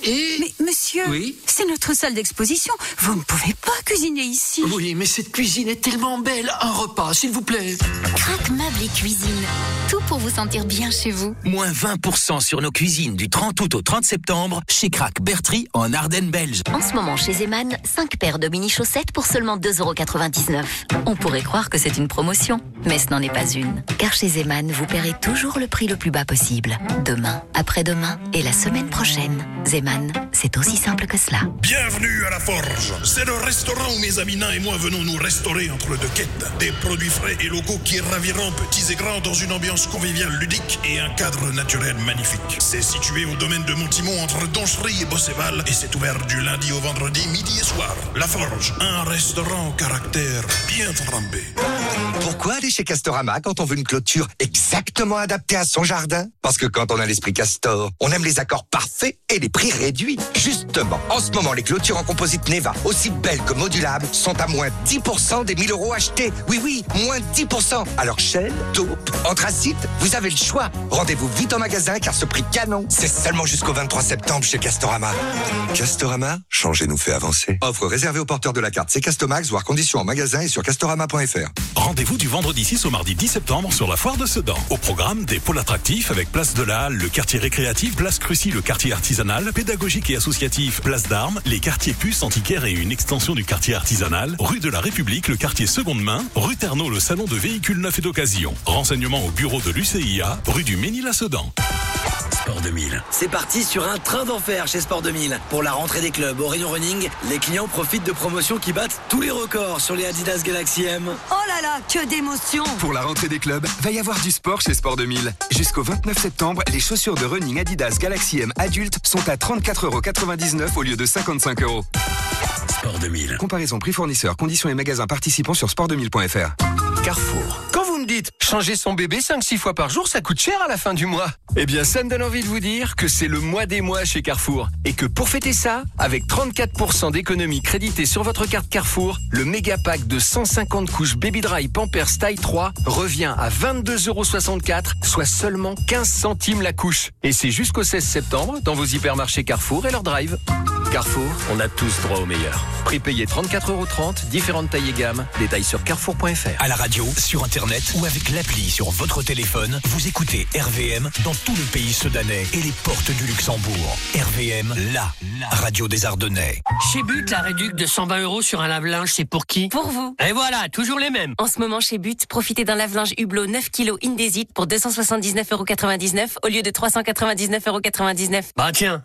et... Mais monsieur, oui, c'est notre salle d'exposition. Vous ne pouvez pas cuisiner ici. Oui, mais cette cuisine est tellement belle. Un repas, s'il vous plaît. Crac Meubles et Cuisine. Tout pour vous sentir bien chez vous. Moins vingt pour cent sur nos cuisines du trente août au trente septembre chez Crac Bertry en Ardennes belge. En ce moment, chez Zeman, cinq paires de mini-chaussettes pour seulement deux euros quatre-vingt-dix-neuf. On pourrait croire que c'est une promotion, mais ce n'en est pas une. Car chez Zeman, vous paierez toujours le prix le plus bas possible. Demain, après-demain et la semaine prochaine. Zeman, c'est aussi simple que cela. Bienvenue à la Forge. C'est le restaurant où mes amis nains et moi venons nous restaurer entre deux quêtes. Des produits frais et locaux qui raviront petits et grands dans une ambiance conviviale ludique et un cadre naturel magnifique. C'est situé au domaine de Montimont entre Donchery et Bosséval et c'est ouvert du lundi au vendredi midi et soir. La Forge, un restaurant au caractère bien trempé. Pourquoi aller chez Castorama quand on veut une clôture exactement adaptée à son jardin? Parce que quand on a l'esprit Castor, on aime les accords parfaits et les prix réduits. Justement, en ce moment, les clôtures en composite Neva, aussi belles que modulables, sont à moins dix pour cent des mille euros achetés. Oui, oui, moins dix pour cent. Alors chêne, taupe, anthracite, vous avez le choix. Rendez-vous vite en magasin car ce prix canon, c'est seulement jusqu'au vingt-trois septembre chez Castorama. Castorama, changer nous fait avancer. Offre réservée aux porteurs de la carte C'est Castomax, voire conditions en magasin et sur castorama point f r. Rendez-vous du vendredi six au mardi dix septembre sur la foire de Sedan. Au programme, des pôles attractifs avec place de la Halle, le quartier récréatif, place Crucy, le quartier artisanal, pédagogique et associatif, place d'Armes, les quartiers puces, antiquaires et une extension du quartier artisanal, rue de la République, le quartier seconde main, rue Ternaux, le salon de véhicules neufs et d'occasion. Renseignements au bureau de l'U C I A, rue du Ménil à Sedan. Sport deux mille. C'est parti sur un train d'enfer chez Sport deux mille. Pour la rentrée des clubs au rayon running, les clients profitent de promotions qui battent tous les records sur les Adidas Galaxy M. Oh là là, que d'émotion! Pour la rentrée des clubs, va y avoir du sport chez Sport deux mille. Jusqu'au vingt-neuf septembre, les chaussures de running Adidas Galaxy M adultes sont à trente-quatre euros quatre-vingt-dix-neuf au lieu de cinquante-cinq euros. Sport deux mille. Comparaison prix fournisseur, conditions et magasins participants sur sport deux mille point f r. Carrefour. Quand vous me dites changer son bébé cinq six fois par jour, ça coûte cher à la fin du mois. Eh bien, ça me donne envie de vous dire que c'est le mois des mois chez Carrefour. Et que pour fêter ça, avec trente-quatre pour cent d'économie créditée sur votre carte Carrefour, le méga pack de cent cinquante couches Baby Dry Pampers taille trois revient à vingt-deux euros soixante-quatre, soit seulement quinze centimes la couche. Et c'est jusqu'au seize septembre dans vos hypermarchés Carrefour et leur drive. Carrefour, on a tous droit au meilleur. Prix payé trente-quatre euros trente, différentes tailles et gammes. Détails sur carrefour point f r. À la radio, sur internet ou avec l'appli sur votre téléphone, vous écoutez R V M dans tout le pays sedanais et les portes du Luxembourg. R V M, la radio des Ardennais. Chez But, la réduc de cent vingt euros sur un lave-linge, c'est pour qui? Pour vous. Et voilà, toujours les mêmes. En ce moment, chez But, profitez d'un lave-linge Hublot neuf kilos Indesit pour deux cent soixante-dix-neuf euros quatre-vingt-dix-neuf au lieu de trois cent quatre-vingt-dix-neuf euros quatre-vingt-dix-neuf. Bah tiens.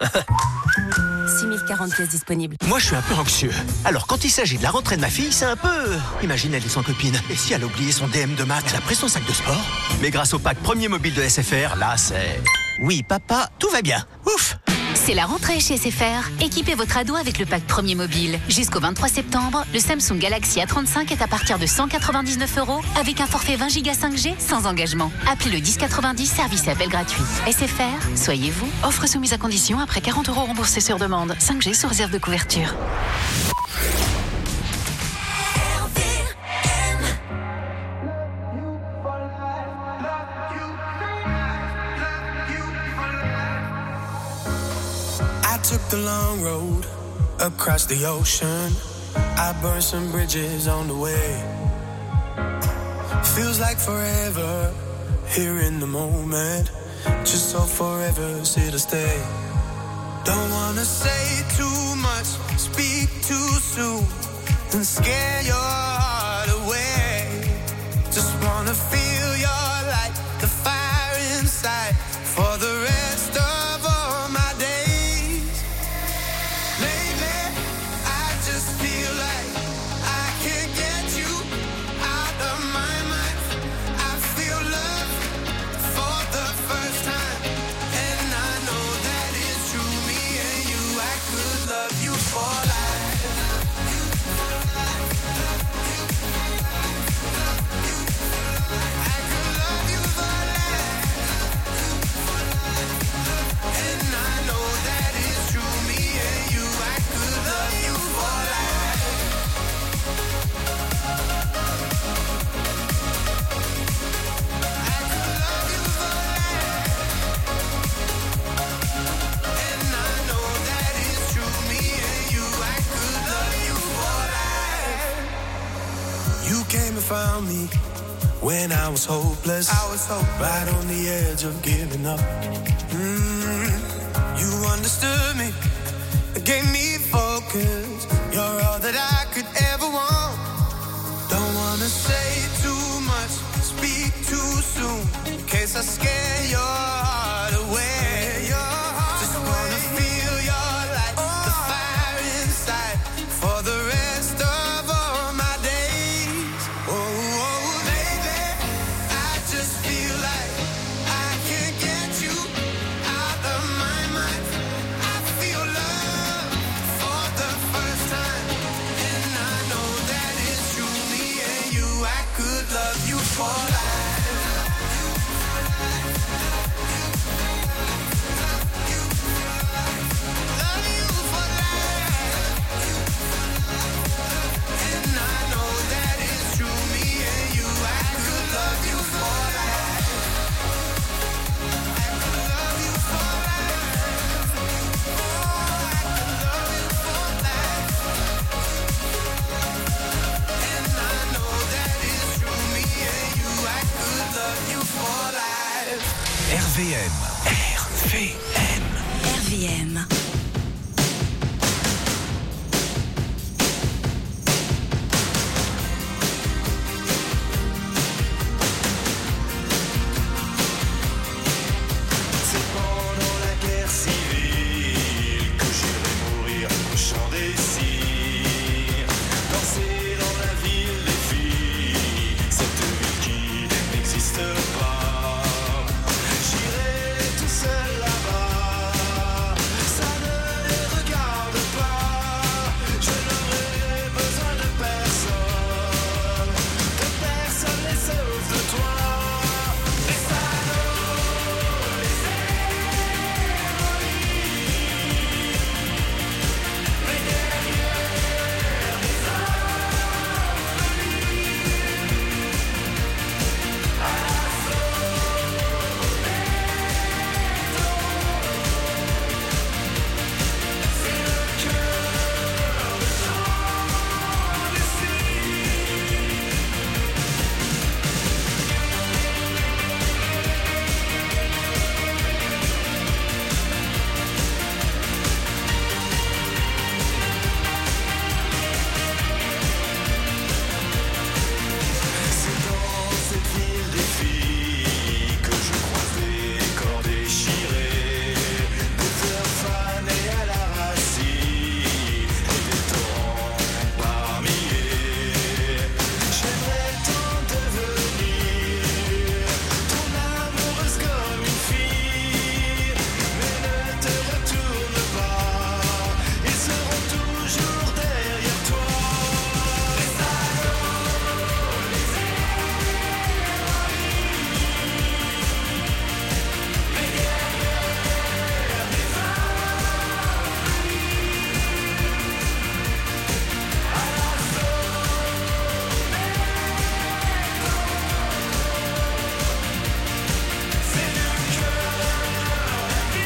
six mille quarante pièces disponibles. Moi, je suis un peu anxieux. Alors, quand il s'agit de la rentrée de ma fille, c'est un peu... Imagine, elle est sans copine. Et si elle a oublié son D M de maths? Elle a pris son sac de sport. Mais grâce au pack premier mobile de S F R, là, c'est... Oui, papa, tout va bien. Ouf! C'est la rentrée chez S F R. Équipez votre ado avec le pack premier mobile. Jusqu'au vingt-trois septembre, le Samsung Galaxy A trente-cinq est à partir de cent quatre-vingt-dix-neuf euros avec un forfait vingt giga cinq G sans engagement. Appelez le dix quatre-vingt-dix, service et appel gratuit. S F R, soyez vous. Offre soumise à condition après quarante euros remboursés sur demande. cinq G sous réserve de couverture. I took the long road across the ocean. I burned some bridges on the way. Feels like forever here in the moment. Just so forever's here to stay. Don't wanna say too much, speak too soon, and scare your heart away. Just wanna feel your light, the fire inside, for the rest of all my days. Lately, I just feel like I can't get you out of my mind. I feel love for the first time, and I know that it's true. Me and you, I could love you for life. I could love you for life. And I know that it's true. Me and you, I could love you for life. I could love you for life. And I know that found me when I was hopeless. I was hopeless. Right on the edge of giving up. Mm, you understood me, gave me focus. You're all that I could ever want. Don't wanna say too much, speak too soon, in case I scare your heart away. Just wanna feel your light, the fire inside, for the rest of all my days. Oh, oh, baby, I just feel like I can't get you out of my mind. I feel love for the first time, and I know that it's true. Me and you, I could love you for life. R V M. R V M. R V M. C'est pendant la guerre civile que j'irai mourir au champ des cires. Danser dans la ville des filles, cette ville qui n'existe pas. J'irai tout seul là-bas, ça ne les regarde pas. Je n'aurai besoin de personne, que personne les sauve de toi. Les salauds, les héroïnes, les guerrières, les orphelines, à l'assaut des taureaux. C'est le cœur de chant des cygnes. C'est dans cette ville des filles que je croise des corps déchirés, des fleurs fanées à la racine et des torrents par milliers. J'aimerais tant devenir ton amoureuse comme une fille, mais ne te retourne pas, ils seront toujours derrière toi. Les salauds, les héroïnes, les guerrières, les orphelines, à l'assaut des taureaux. C'est le cœur de la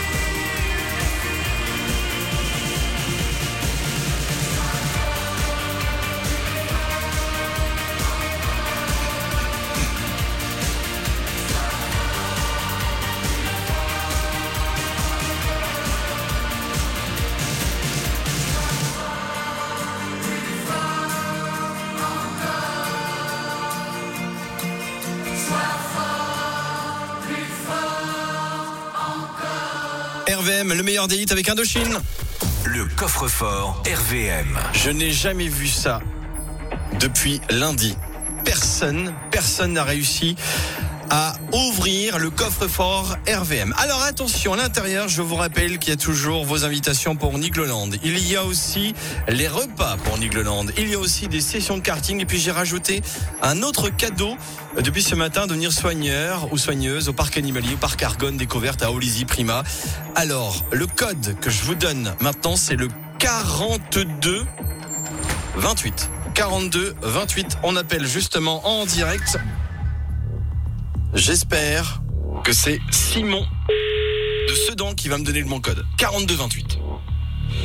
R V M, le meilleur des hits avec Indochine. Le coffre-fort R V M. Je n'ai jamais vu ça depuis lundi. Personne, personne n'a réussi à ouvrir le coffre-fort R V M. Alors attention, à l'intérieur, je vous rappelle qu'il y a toujours vos invitations pour Nigloland. Il y a aussi les repas pour Nigloland. Il y a aussi des sessions de karting. Et puis j'ai rajouté un autre cadeau depuis ce matin, devenir soigneur ou soigneuse au parc animalier, au parc Argonne, découverte à Olizy Prima. Alors, le code que je vous donne maintenant, c'est le quarante-deux vingt-huit. quarante-deux vingt-huit. On appelle justement en direct. J'espère que c'est Simon de Sedan qui va me donner le bon code. quarante-deux vingt-huit.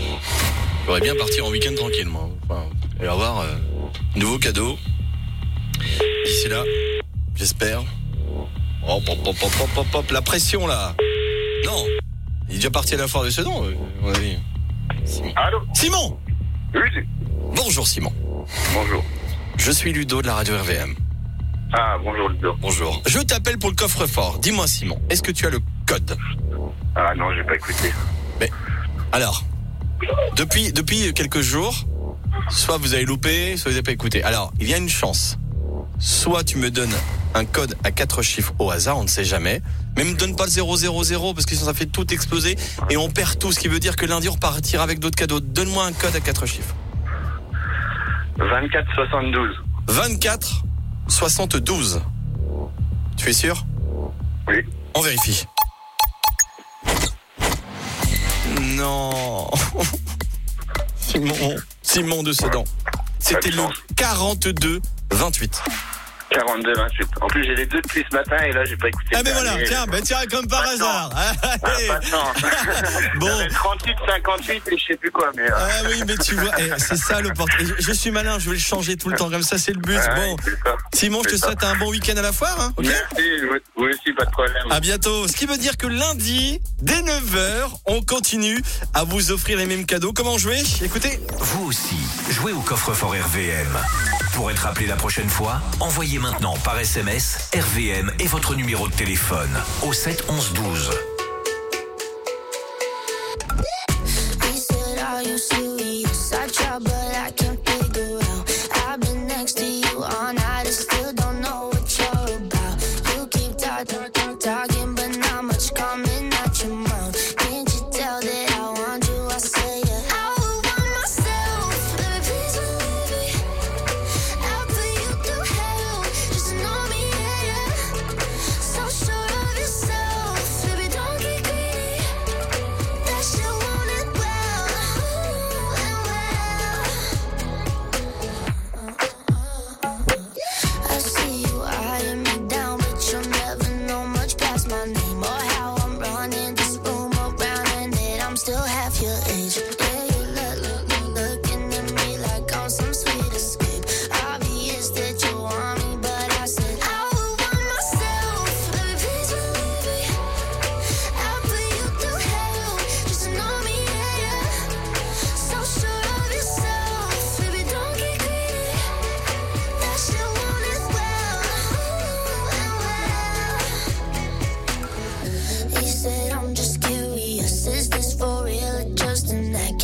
J'aurais bien partir en week-end tranquillement. Enfin, et avoir euh, nouveau cadeau. D'ici là, j'espère. Hop, hop, hop, hop, hop, hop, hop, la pression là. Non, il est déjà parti à la foire de Sedan, euh, à mon avis. Simon. Allô Simon. Oui. Bonjour Simon. Bonjour. Je suis Ludo de la radio R V M. Ah, bonjour Ludo. Bonjour. Je t'appelle pour le coffre-fort. Dis-moi Simon, est-ce que tu as le code? Ah non, j'ai pas écouté. Mais, alors, depuis, depuis quelques jours, soit vous avez loupé, soit vous n'avez pas écouté. Alors, il y a une chance. Soit tu me donnes un code à quatre chiffres au hasard, on ne sait jamais. Mais me donne pas le zéro zéro zéro parce que sinon ça fait tout exploser et on perd tout, ce qui veut dire que lundi on repartira avec d'autres cadeaux. Donne-moi un code à quatre chiffres. vingt-quatre soixante-douze. vingt-quatre soixante-douze. Tu es sûr? Oui. On vérifie. Non. Simon, Simon de Sedan. C'était le quarante-deux vingt-huit. quarante-deux vingt-huit. En plus, j'ai les deux depuis ce matin et là, j'ai pas écouté. Ah, mais voilà, tiens, ben tiens, comme par pas hasard. Ah, pas de chance. Bon. trente-huit cinquante-huit et je sais plus quoi, mais. Euh... Ah oui, mais tu vois, eh, c'est ça le porte. Je, je suis malin, je vais le changer tout le temps, comme ça, c'est le but. Ouais, bon. Simon, je te souhaite un bon week-end à la foire, hein, okay? Merci, oui aussi, pas de problème. À bientôt. Ce qui veut dire que lundi, dès neuf heures, on continue à vous offrir les mêmes cadeaux. Comment jouer? Écoutez. Vous aussi, jouez au coffre-fort R V M. Pour être appelé la prochaine fois, envoyez maintenant par S M S R V M et votre numéro de téléphone au sept onze douze. Is this for real or just an act?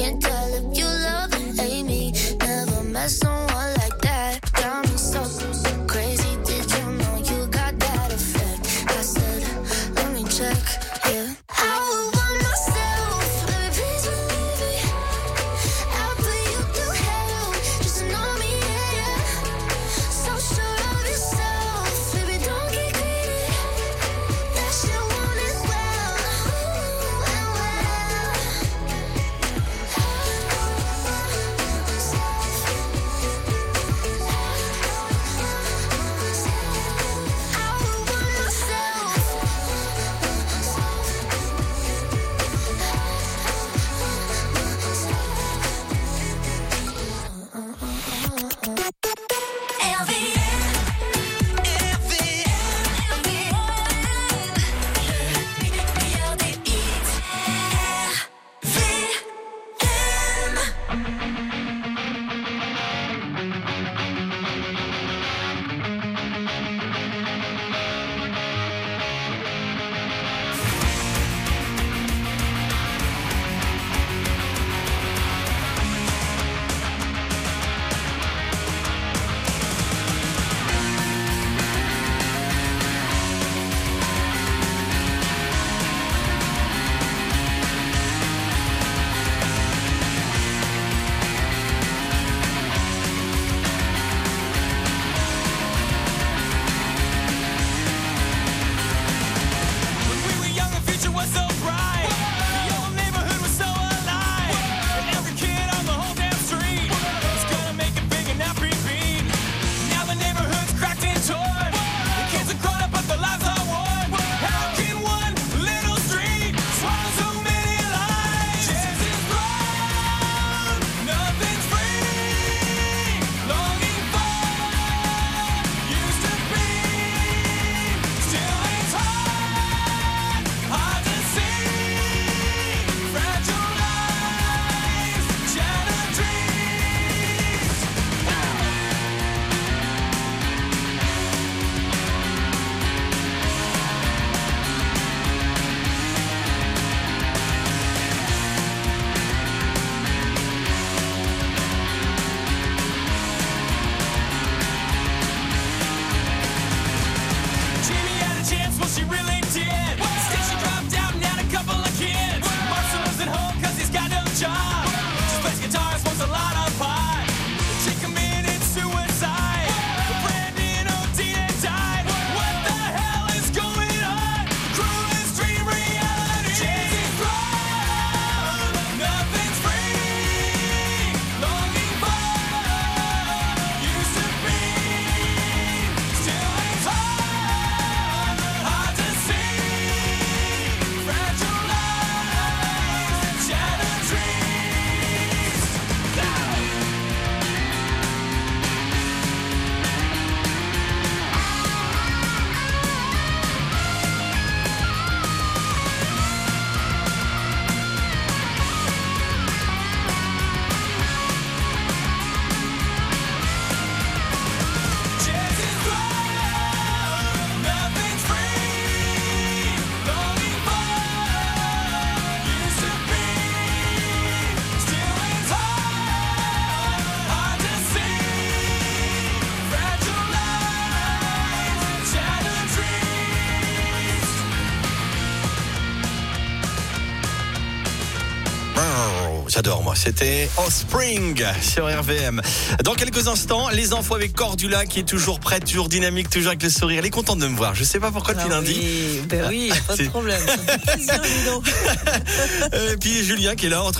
J'adore moi, c'était Offspring sur R V M. Dans quelques instants, les infos avec Cordula qui est toujours prête, toujours dynamique, toujours avec le sourire. Elle est contente de me voir, je sais pas pourquoi depuis ah lundi. Oui, ben oui, pas de problème, ça me fait plaisir, dis donc. Et puis Julien qui est là entre